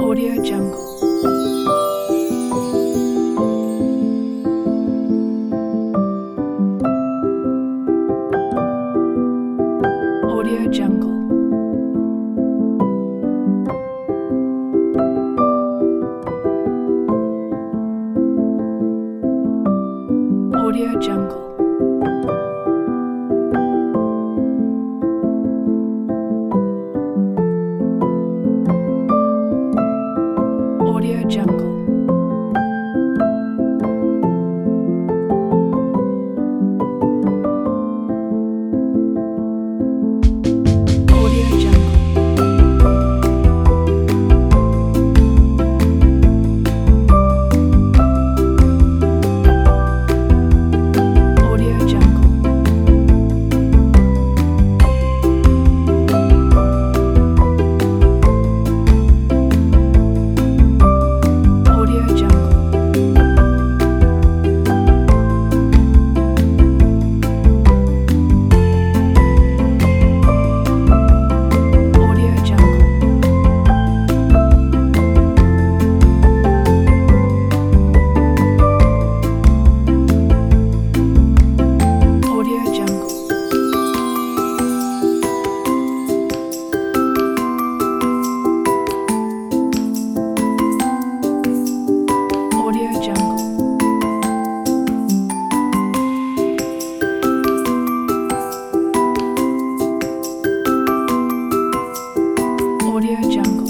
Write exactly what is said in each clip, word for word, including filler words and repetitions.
Audio Jungle. Audio Jungle. Audio Jungle. Audio Jungle. Audio Jungle. Audio Jungle. Audio Jungle. Audio Jungle. Audio Jungle. Audio Jungle. Audio Jungle.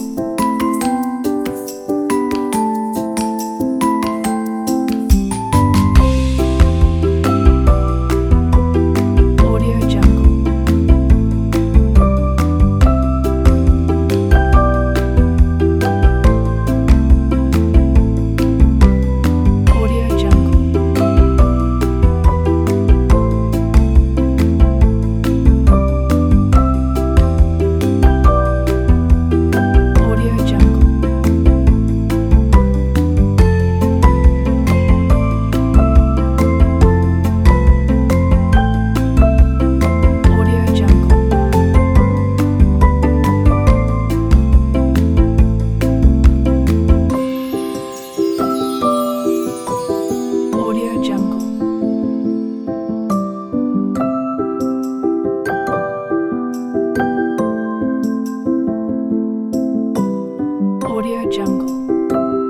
Audio Jungle. Audio Jungle. Audio Jungle. Audio Jungle. Audio Jungle. Audio Jungle.